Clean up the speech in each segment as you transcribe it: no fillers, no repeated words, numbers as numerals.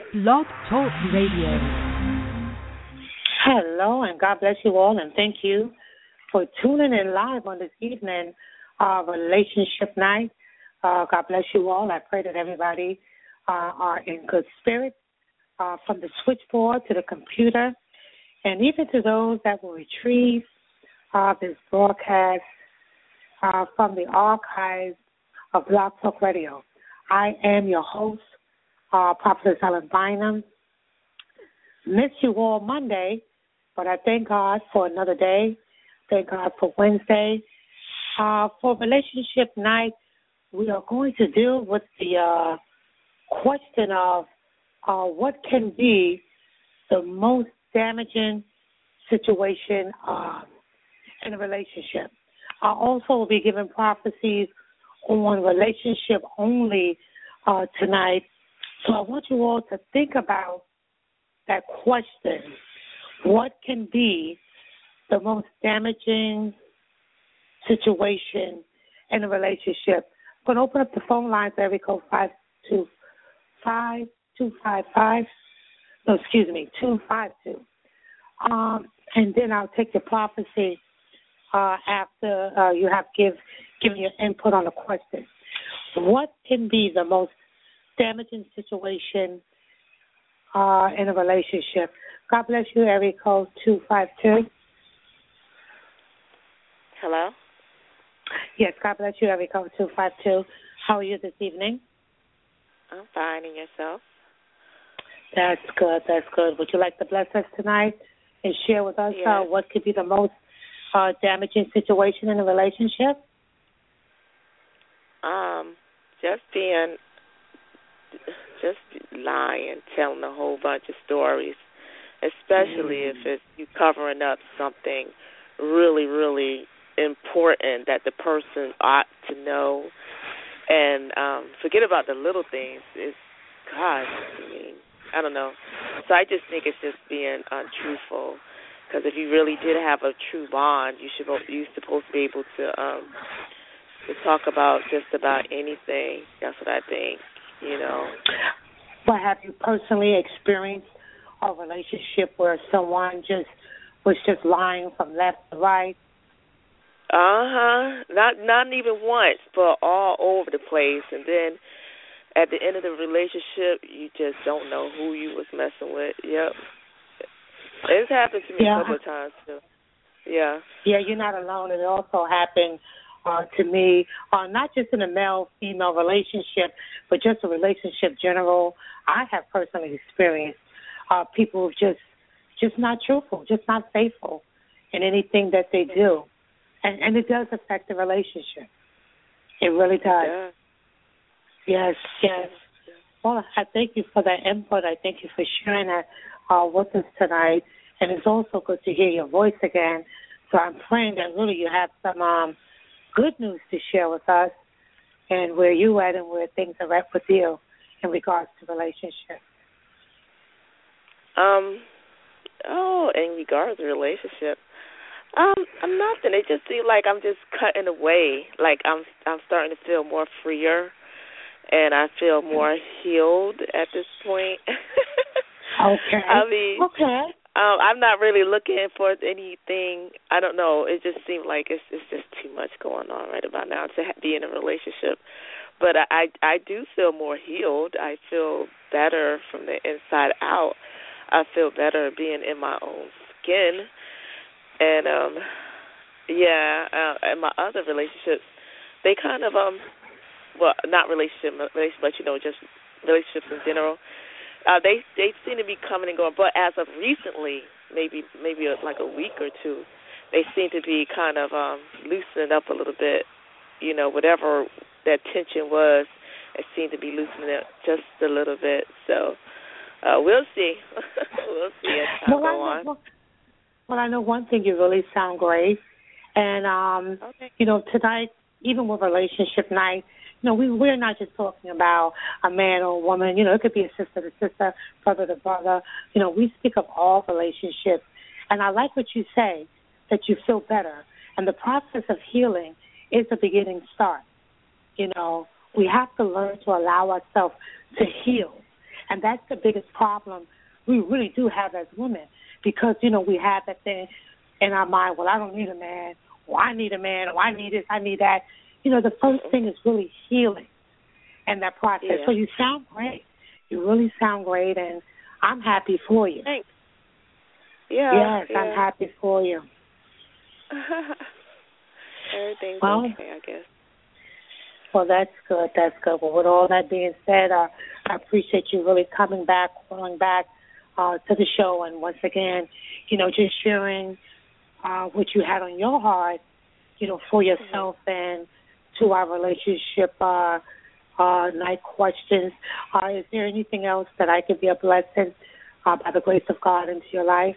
Blog Talk Radio. Hello, and God bless you all, and thank you for tuning in live on this evening, Relationship Night. God bless you all. I pray that everybody are in good spirits, from the switchboard to the computer, and even to those that will retrieve this broadcast from the archives of Blog Talk Radio. I am your host, Prophetess Helen Bynum. Miss you all Monday, but I thank God for another day. Thank God for Wednesday. For Relationship Night, we are going to deal with the question of what can be the most damaging situation in a relationship. I also will be giving prophecies on relationship only tonight. So I want you all to think about that question. What can be the most damaging situation in a relationship? I'm going to open up the phone lines, area code 252. And then I'll take your prophecy after you have given your input on the question. What can be the most damaging situation in a relationship? God bless you, area code 252. Hello? Yes, God bless you, area code 252. How are you this evening? I'm fine, and yourself? That's good, that's good. Would you like to bless us tonight and share with us what could be the most damaging situation in a relationship? Just lying, telling a whole bunch of stories, especially if it's you covering up something really, really important that the person ought to know. And forget about the little things. I don't know. So I just think it's just being untruthful. Because if you really did have a true bond, you're supposed to be able to talk about just about anything. That's what I think, Well, have you personally experienced a relationship where someone was just lying from left to right? Not even once, but all over the place. And then at the end of the relationship, you just don't know who you was messing with. Yep. It's happened to me a couple of times, too. Yeah. Yeah, you're not alone. It also happened to me, not just in a male-female relationship, but just a relationship general. I have personally experienced people just not truthful, just not faithful in anything that they do. And it does affect the relationship. It really does. Yeah. Yes. Well, I thank you for that input. I thank you for sharing that with us tonight. And it's also good to hear your voice again. So I'm praying that really you have some good news to share with us and where you at and where things are at with you in regards to relationships. In regards to relationship, I'm nothing. It just seems like I'm just cutting away. Like I'm starting to feel more freer, and I feel more healed at this point. Okay. I'm not really looking for anything. I don't know. It just seems like it's just too much going on right about now to be in a relationship. But I do feel more healed. I feel better from the inside out. I feel better being in my own skin. And, and my other relationships, they kind of, not relationship, but, just relationships in general, they seem to be coming and going. But as of recently, maybe like a week or two, they seem to be kind of loosening up a little bit. Whatever that tension was, it seemed to be loosening up just a little bit. So we'll see. We'll see as time go on. Well, I know one thing, you really sound great. And, tonight, even with Relationship Night, we're not just talking about a man or a woman. It could be a sister to sister, brother to brother. We speak of all relationships. And I like what you say, that you feel better. And the process of healing is the beginning start. We have to learn to allow ourselves to heal. And that's the biggest problem we really do have as women because, we have that thing in our mind, well, I don't need a man, or I need a man, or I need this, I need that. The first thing is really healing in that process. Yeah. So you sound great. You really sound great, and I'm happy for you. Thanks. Yeah. Yes, I'm happy for you. Everything's okay, I guess. Well, that's good. That's good. Well, with all that being said, I appreciate you really calling back to the show, and once again, just sharing what you had on your heart, for yourself and to our relationship night questions. Is there anything else that I could be a blessing by the grace of God into your life?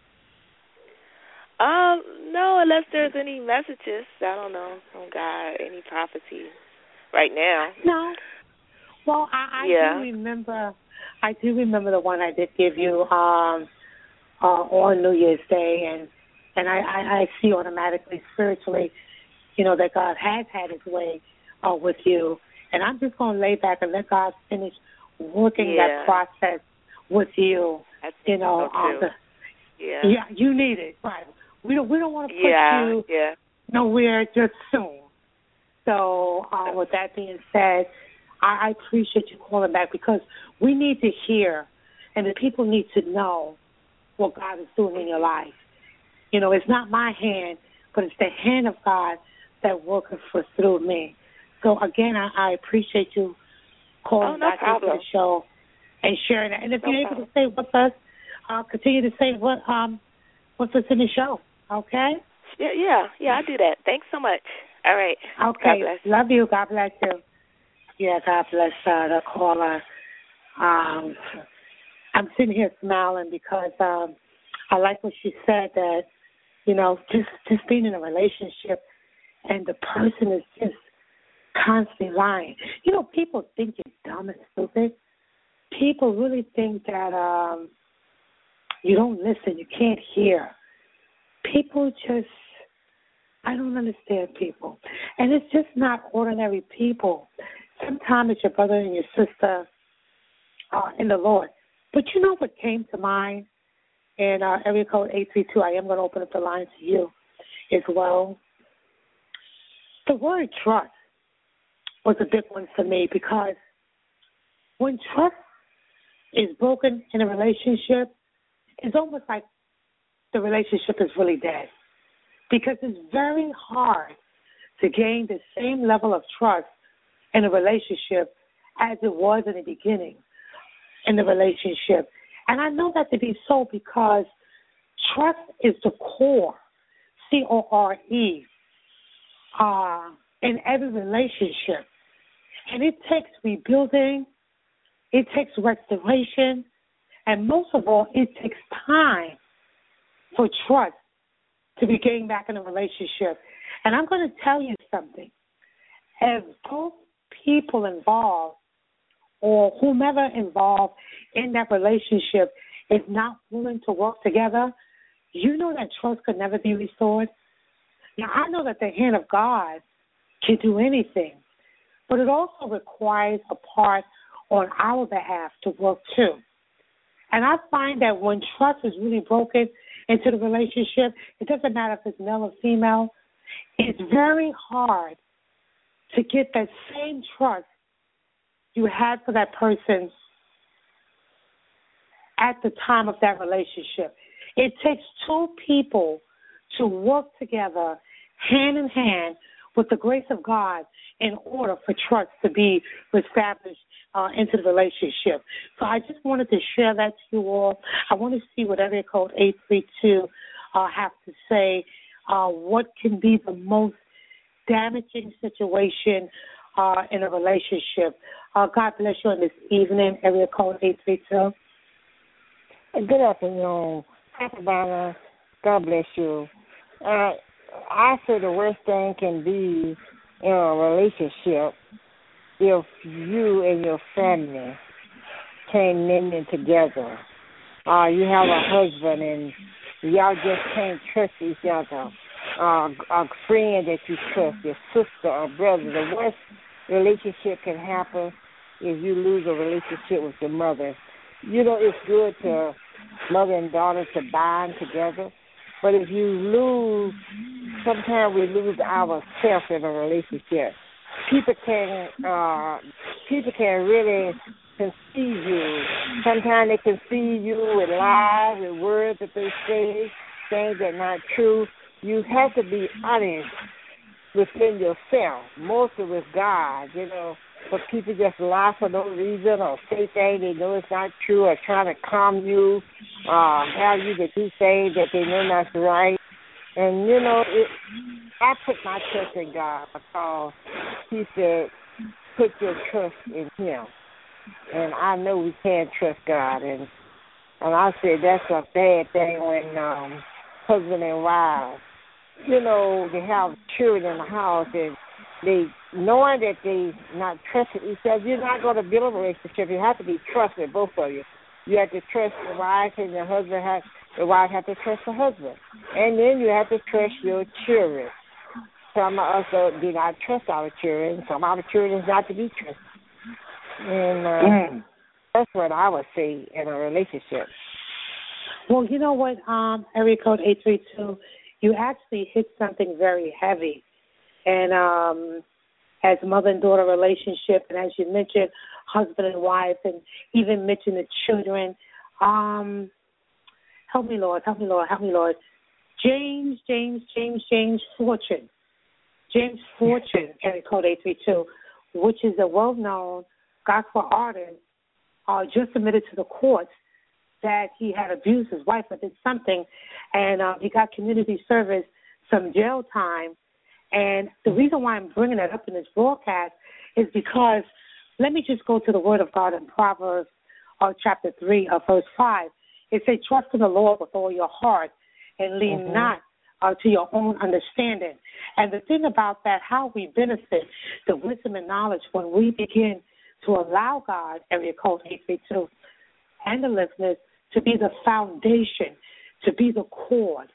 No, unless there's any messages. I don't know from God, any prophecy right now. No. Well, I do remember the one I did give you on New Year's Day, and I see automatically, spiritually, that God has had His way with you, and I'm just going to lay back and let God finish working that process with you. You need it, right? We don't want to put you nowhere just soon. So with that being said, I appreciate you calling back because we need to hear and the people need to know what God is doing in your life. It's not my hand, but it's the hand of God that works through me. So, again, I appreciate you calling back into the show and sharing that. And if you're able to stay with us, continue to say what's in the show, okay? Yeah, I'll do that. Thanks so much. All right. Okay. Love you. God bless you. Yeah, God bless the caller. I'm sitting here smiling because I like what she said that, just being in a relationship and the person is just constantly lying. People think you're dumb and stupid. People really think that you don't listen, you can't hear. People just, I don't understand people. And it's just not ordinary people. Sometimes it's your brother and your sister in the Lord. But you know what came to mind? And area code 832, I am going to open up the line to you as well. The word trust was a big one for me because when trust is broken in a relationship, it's almost like the relationship is really dead because it's very hard to gain the same level of trust in a relationship as it was in the beginning in the relationship. And I know that to be so because trust is the core, CORE, in every relationship. And it takes rebuilding, it takes restoration, and most of all, it takes time for trust to be gained back in a relationship. And I'm going to tell you something. If both people involved or whomever involved in that relationship is not willing to work together, you know that trust could never be restored. Now, I know that the hand of God can do anything, but it also requires a part on our behalf to work too. And I find that when trust is really broken into the relationship, it doesn't matter if it's male or female, it's very hard to get that same trust you had for that person at the time of that relationship. It takes two people to work together hand in hand with the grace of God in order for trust to be established into the relationship. So I just wanted to share that to you all. I want to see what area code 832 have to say. What can be the most damaging situation in a relationship? God bless you on this evening, area code 832. Good afternoon. Dr. Bonner, God bless you. I say the worst thing can be in a relationship if you and your family can't mend it together. You have a husband and y'all just can't trust each other. A friend that you trust, your sister or brother. The worst relationship can happen if you lose a relationship with your mother. It's good to mother and daughter to bind together. But if you lose, sometimes we lose ourselves in a relationship. People can really conceive you. Sometimes they conceive you with lies, with words that they say, things that are not true. You have to be honest within yourself, mostly with God, But people just lie for no reason or say things they know it's not true or trying to calm you, have you to do things that they know not right. And, I put my trust in God because He said, put your trust in Him. And I know we can trust God. And I said that's a bad thing when husband and wives, they have children in the house and they knowing that they not trusting each other. You're not going to build a relationship. You have to be trusting, both of you. You have to trust the wife, and the wife has to trust the husband. And then you have to trust your children. Some of us do not trust our children. Some of our children is not to be trusted. And that's what I would say in a relationship. Well, you know what, area code 832, you actually hit something very heavy. And as mother and daughter relationship, and as you mentioned, husband and wife, and even mentioned the children. Help me, Lord. James Fortune. James Fortune, area code 832, which is a well-known gospel artist, just admitted to the courts that he had abused his wife or did something, and he got community service, some jail time. And the reason why I'm bringing that up in this broadcast is because let me just go to the Word of God in Proverbs chapter 3, verse 5. It says, trust in the Lord with all your heart and lean not to your own understanding. And the thing about that, how we benefit the wisdom and knowledge when we begin to allow God, area code 832, and the listeners to be the foundation, to be the core,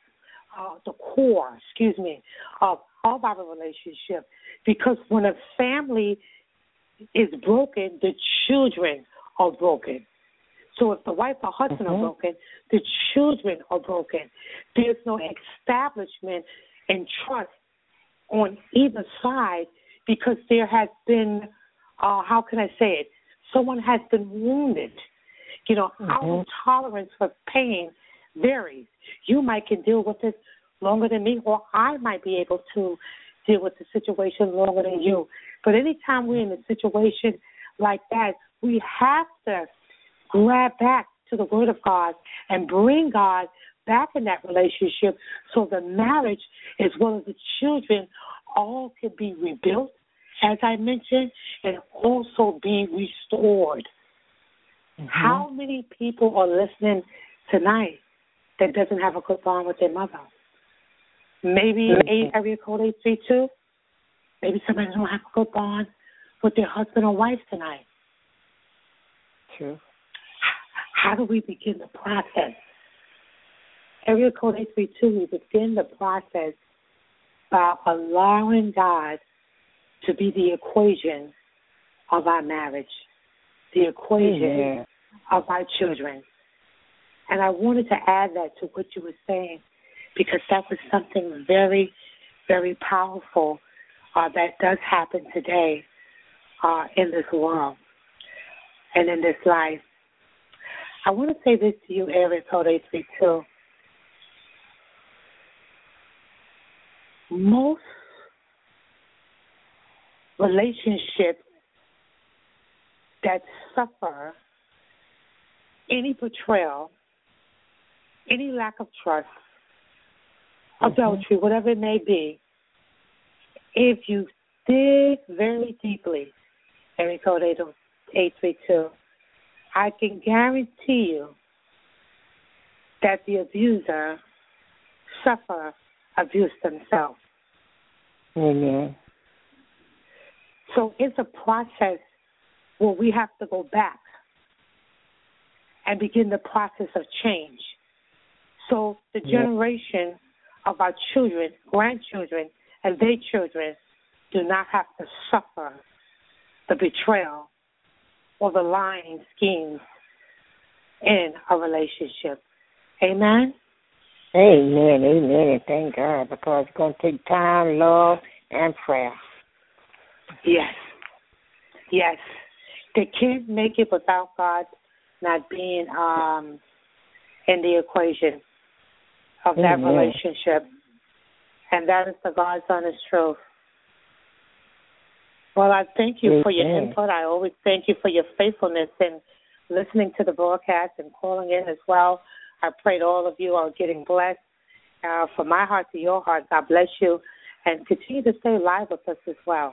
of our relationship. Because when a family is broken, the children are broken. So if the wife or husband are broken, the children are broken. There's no establishment and trust on either side because there has been, how can I say it, someone has been wounded. Our tolerance for pain varies. You might can deal with it longer than me, or I might be able to deal with the situation longer than you. But anytime we're in a situation like that, we have to grab back to the Word of God and bring God back in that relationship so the marriage as well as the children all can be rebuilt, as I mentioned, and also be restored. How many people are listening tonight that doesn't have a good bond with their mother? Maybe area code 832. Maybe somebody don't have a good bond with their husband or wife tonight. True. How do we begin the process? Area code 832, we begin the process by allowing God to be the equation of our marriage, the equation of our children. And I wanted to add that to what you were saying because that was something very, very powerful that does happen today in this world and in this life. I want to say this to you, area code 832. Most relationships that suffer any betrayal, any lack of trust, adultery, whatever it may be, if you dig very deeply, area code 832, I can guarantee you that the abuser suffer abuse themselves. Amen. So it's a process where we have to go back and begin the process of change. So the generation of our children, grandchildren, and their children do not have to suffer the betrayal or the lying schemes in a relationship. Amen? Amen, amen, and thank God, because it's going to take time, love, and prayer. Yes. Yes. They can't make it without God not being in the equation of that relationship. And that is the God's honest truth. Well, I thank you for your input. I always thank you for your faithfulness in listening to the broadcast and calling in as well. I pray all of you are getting blessed. From my heart to your heart, God bless you. And continue to stay live with us as well.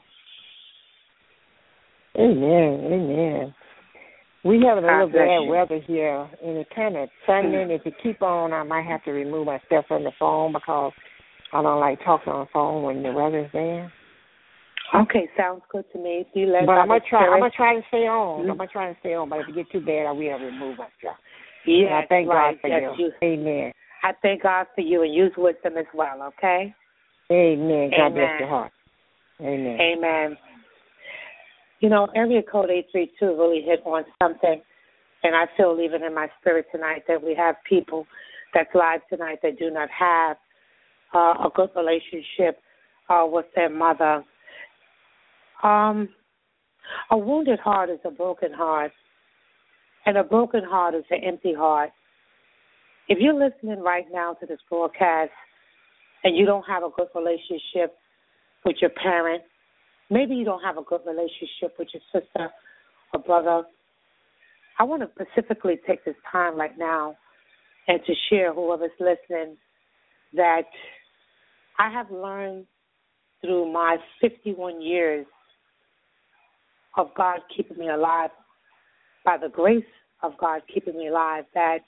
Amen, amen. We have a little bad weather here, and it's kind of thundering. If you keep on, I might have to remove myself from the phone because I don't like talking on the phone when the weather's bad. Okay, sounds good to me. But I'm gonna try to stay on. I'm gonna try to stay on. But if it gets too bad, I will remove myself. Yeah, I thank God for you. Amen. I thank God for you and use wisdom as well. Okay. Amen. God bless your heart. Amen. Amen. You know, area code 832 really hit on something, and I feel even in my spirit tonight that we have people that's live tonight that do not have a good relationship with their mother. A wounded heart is a broken heart, and a broken heart is an empty heart. If you're listening right now to this broadcast and you don't have a good relationship with your parent, maybe you don't have a good relationship with your sister or brother, I want to specifically take this time right now and to share, whoever's listening, that I have learned through my 51 years of God keeping me alive, by the grace of God keeping me alive, that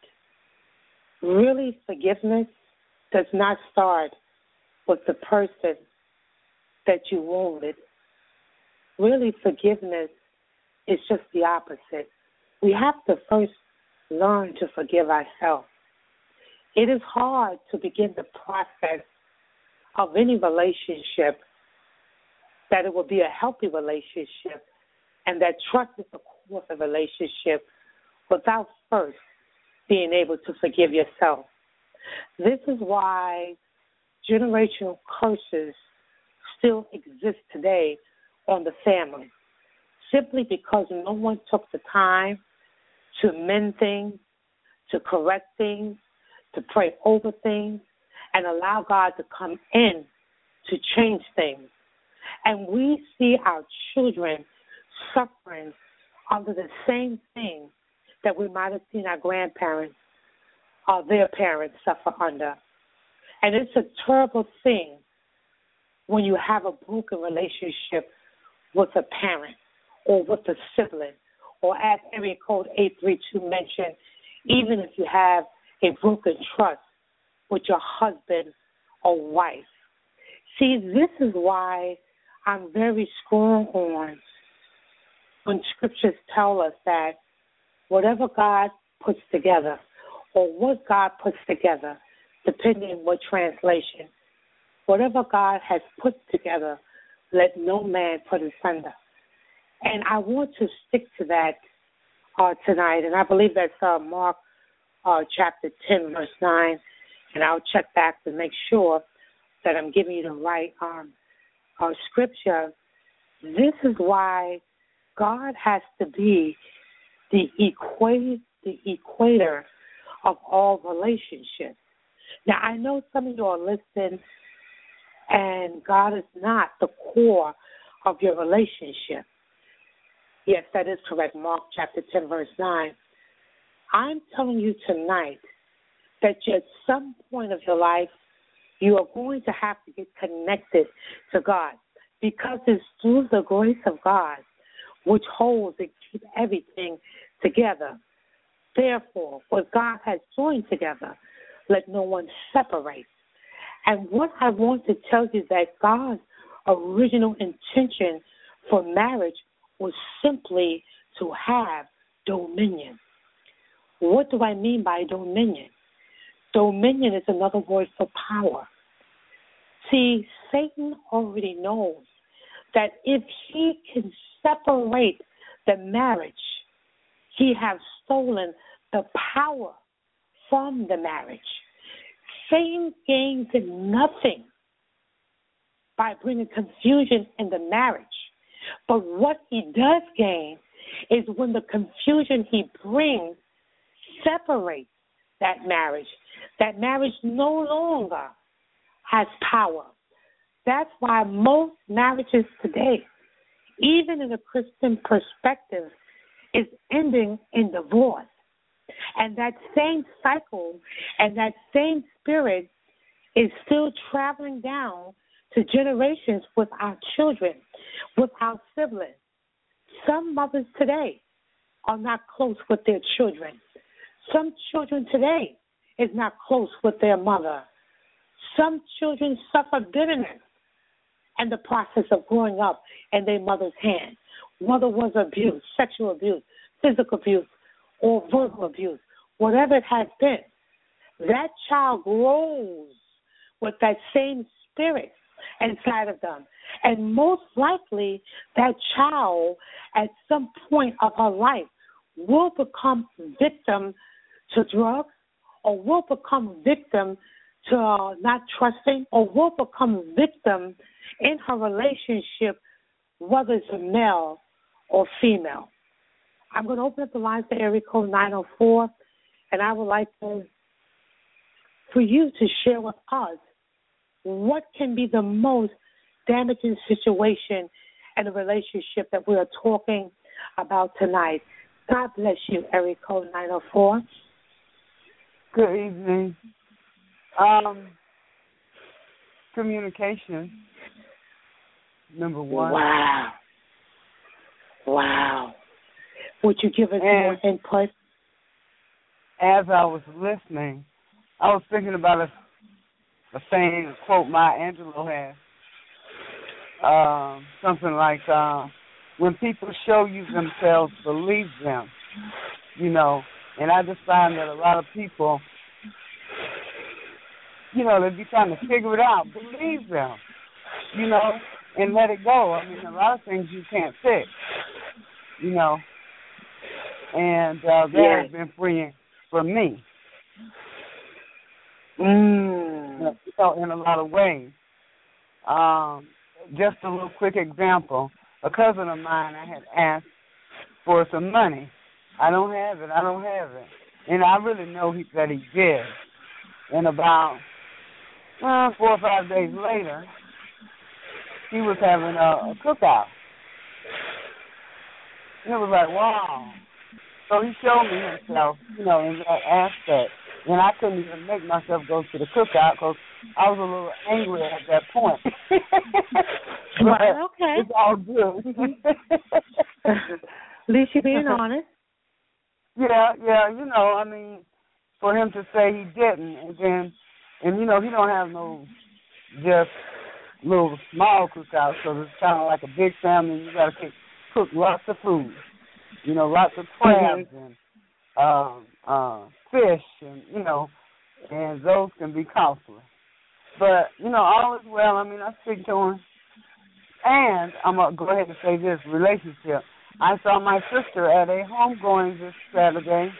really forgiveness does not start with the person that you wounded. Really, forgiveness is just the opposite. We have to first learn to forgive ourselves. It is hard to begin the process of any relationship that it will be a healthy relationship and that trust is the core of the relationship without first being able to forgive yourself. This is why generational curses still exist today on the family, simply because no one took the time to mend things, to correct things, to pray over things, and allow God to come in to change things. And we see our children suffering under the same thing that we might have seen our grandparents or their parents suffer under. And it's a terrible thing when you have a broken relationship with a parent or with a sibling, or as area code 832 mentioned, even if you have a broken trust with your husband or wife. See, this is why I'm very strong on when scriptures tell us that whatever God puts together, or what God puts together, depending on what translation, whatever God has put together, let no man put asunder. And I want to stick to that tonight, and I believe that's Mark chapter 10, verse 9, and I'll check back to make sure that I'm giving you the right scripture. This is why God has to be the equator of all relationships. Now, I know some of you are listening, and God is not the core of your relationship. Yes, that is correct, Mark chapter 10, verse 9. I'm telling you tonight that at some point of your life, you are going to have to get connected to God, because it's through the grace of God which holds and keeps everything together. Therefore, what God has joined together, let no one separate. And what I want to tell you is that God's original intention for marriage was simply to have dominion. What do I mean by dominion? Dominion is another word for power. See, Satan already knows that if he can separate the marriage he has stolen the power from the marriage. Satan gains nothing by bringing confusion in the marriage. But what he does gain is when the confusion he brings separates that marriage. That marriage no longer has power. That's why most marriages today, even in a Christian perspective, is ending in divorce. And that same cycle and that same spirit is still traveling down to generations with our children, with our siblings. Some mothers today are not close with their children. Some children today is not close with their mother. Some children suffer bitterness in the process of growing up in their mother's hands, whether it was abuse, sexual abuse, physical abuse, or verbal abuse, whatever it has been. That child grows with that same spirit inside of them. And most likely, that child, at some point of her life, will become victim to drugs, or will become victim to not trusting, or will become victim in her relationship, whether it's a male or female. I'm going to open up the lines to area code 904, and I would like for you to share with us what can be the most damaging situation in a relationship that we are talking about tonight. God bless you, area code 904. Good evening. Communication, number one. Wow. Would you give us more input? As I was listening, I was thinking about a saying, a quote Maya Angelou has. Something like, when people show you themselves, believe them. You know, and I just find that a lot of people, you know, they be trying to figure it out. Believe them, you know, and let it go. I mean, a lot of things you can't fix, you know, and that has been freeing for me. You know, in a lot of ways. Just a little quick example. A cousin of mine, I had asked for some money. I don't have it. And I really know that he did. And about 4 or 5 days later, he was having a cookout. And it was like, wow. So he showed me himself, you know, in that aspect. And I couldn't even make myself go to the cookout because I was a little angry at that point. But okay. It's all good. At least you're being honest. Yeah, you know, I mean, for him to say he didn't, and you know, he don't have no just little small cookouts, so it's kind of like a big family. You got to cook lots of food, you know, lots of crabs and fish, and you know, and those can be costly. But you know, all is well. I mean, I speak to him, and I'm gonna go ahead and say this relationship. I saw my sister at a homegoing this Saturday.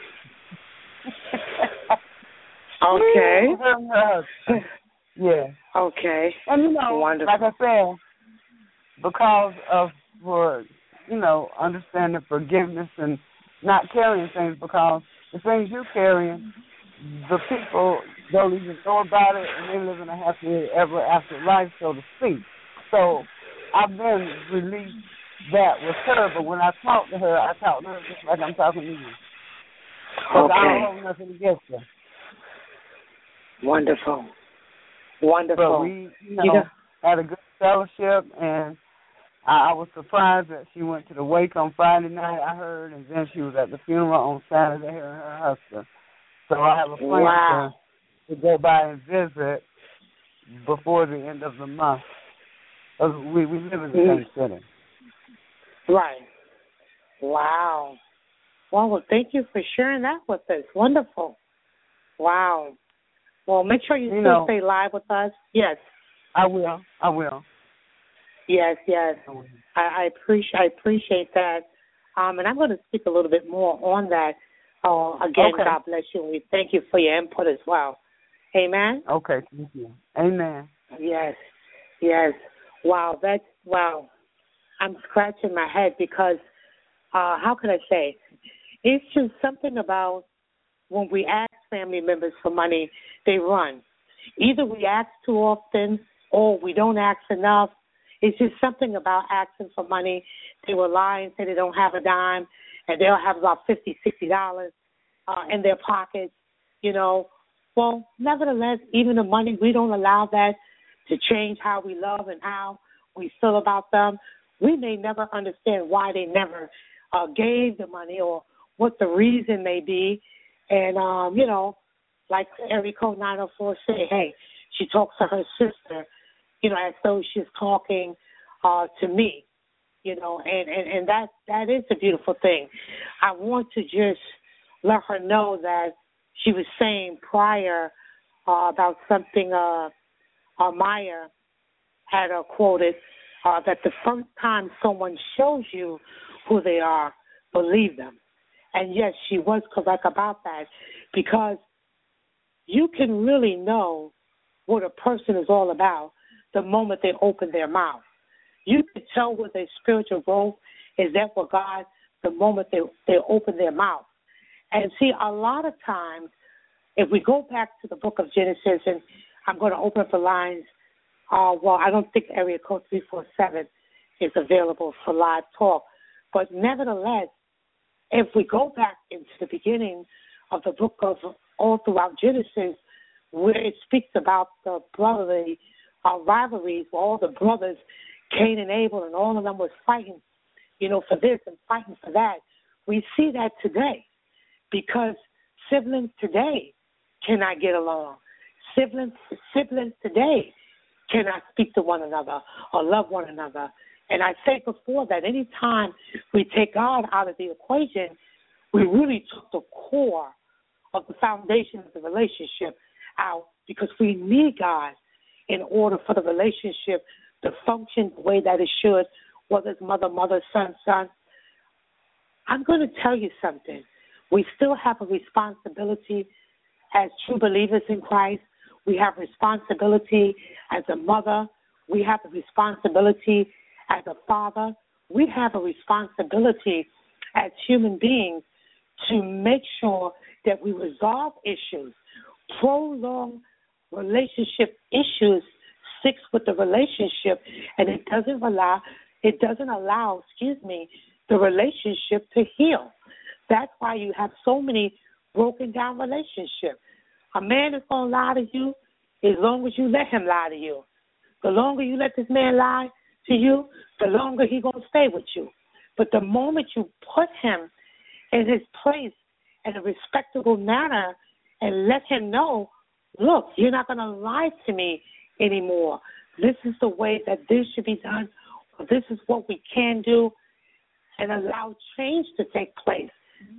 Okay. Yeah. Okay. And you know, wonderful. Like I said, because of understanding forgiveness and not carrying things, because the things you're carrying, the people don't even know about it, and they live in a happily ever after life, so to speak. So I've been released that with her, but when I talk to her, just like I'm talking to you. Because I don't hold nothing against her. Wonderful. But we, had a good fellowship, and I was surprised that she went to the wake on Friday night, I heard, and then she was at the funeral on Saturday, her and her husband. So I have a plan to go by and visit before the end of the month. We live in the same city. Right. Wow. Well, thank you for sharing that with us. Wonderful. Wow. Well, make sure you still stay live with us. Yes. I will. Yes. I appreciate that. And I'm going to speak a little bit more on that. Again, okay. God bless you, and we thank you for your input as well. Amen? Okay, thank you. Amen. Yes, yes. Wow, I'm scratching my head because, how can I say, it's just something about when we ask family members for money, they run. Either we ask too often or we don't ask enough. It's just something about asking for money. They will lie and say they don't have a dime, and they'll have about $50, $60 in their pockets, you know. Well, nevertheless, even the money, we don't allow that to change how we love and how we feel about them. We may never understand why they never gave the money or what the reason may be. And, you know, like area code 904 say, hey, she talks to her sister, you know, as though she's talking to me, you know, and that is a beautiful thing. I want to just let her know that she was saying prior about something Maya had quoted, that the first time someone shows you who they are, believe them. And yes, she was correct about that, because you can really know what a person is all about the moment they open their mouth. You can tell what their spiritual growth is at with God the moment they open their mouth. And see, a lot of times, if we go back to the book of Genesis, and I'm going to open up the lines, well, I don't think area code 347 is available for live talk, but nevertheless, if we go back into the beginning of the book of all throughout Genesis, where it speaks about the brotherly rivalries, where all the brothers, Cain and Abel, and all of them was fighting, you know, for this and fighting for that. We see that today, because siblings today cannot get along. Siblings today cannot speak to one another or love one another. And I said before that any time we take God out of the equation, we really took the core of the foundation of the relationship out, because we need God in order for the relationship to function the way that it should, whether it's mother, son. I'm going to tell you something. We still have a responsibility as true believers in Christ. We have responsibility as a mother. We have a responsibility as a father. We have a responsibility as human beings to make sure that we resolve issues. Prolonged relationship issues sticks with the relationship, and it doesn't allow the relationship to heal. That's why you have so many broken down relationships. A man is going to lie to you as long as you let him lie to you. The longer you let this man lie to you, the longer he's going to stay with you. But the moment you put him in his place in a respectable manner and let him know, look, you're not going to lie to me anymore. This is the way that this should be done, or this is what we can do, and allow change to take place.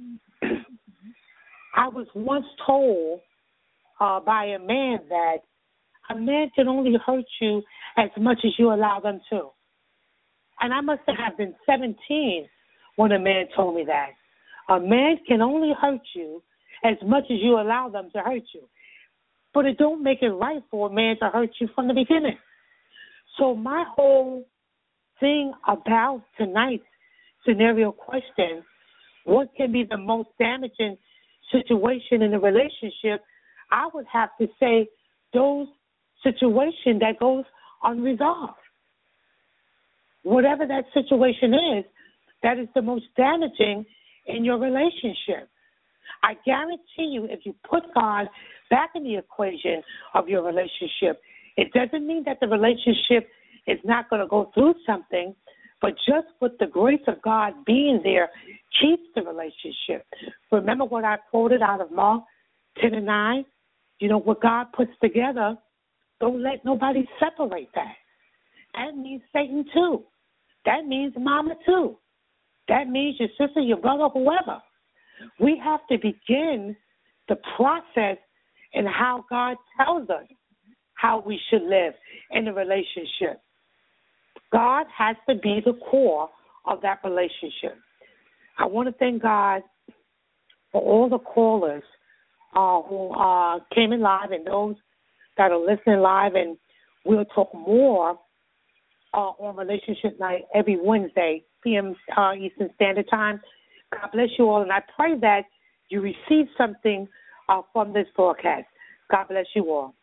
I was once told by a man that a man can only hurt you as much as you allow them to. And I must have been 17 when a man told me that. A man can only hurt you as much as you allow them to hurt you. But it don't make it right for a man to hurt you from the beginning. So my whole thing about tonight's scenario question, what can be the most damaging situation in a relationship, I would have to say those situations that goes unresolved. Whatever that situation is, that is the most damaging in your relationship. I guarantee you, if you put God back in the equation of your relationship, it doesn't mean that the relationship is not going to go through something, but just with the grace of God being there keeps the relationship. Remember what I quoted out of Mark 10:9? You know, what God puts together, don't let nobody separate that. That means Satan too. That means mama too. That means your sister, your brother, whoever. We have to begin the process in how God tells us how we should live in a relationship. God has to be the core of that relationship. I want to thank God for all the callers who came in live and those that are listening live, and we'll talk more on Relationship Night every Wednesday, p.m. Eastern Standard Time. God bless you all, and I pray that you receive something from this broadcast. God bless you all.